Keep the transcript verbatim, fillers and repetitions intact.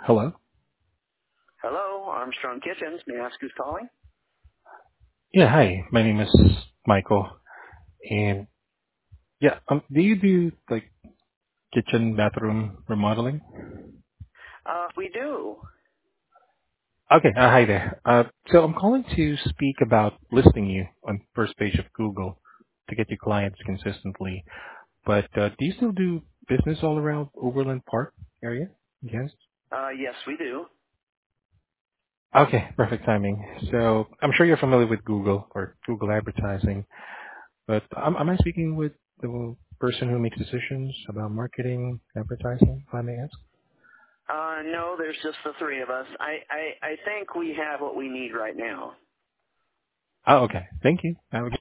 Hello? Hello, Armstrong Kitchens. May I ask who's calling? Yeah, hi. My name is Michael. And yeah, um, do you do like kitchen bathroom remodeling? Uh, we do. Okay, uh, hi there. Uh, so I'm calling to speak about listing you on first page of Google to get your clients consistently. But uh, do you still do business all around Overland Park area? Yes. Uh, yes, we do. Okay, perfect timing. So I'm sure you're familiar with Google or Google advertising, but am, am I speaking with the person who makes decisions about marketing, advertising, if I may ask? Uh, no, there's just the three of us. I, I, I think we have what we need right now. Oh, okay. Thank you. Have a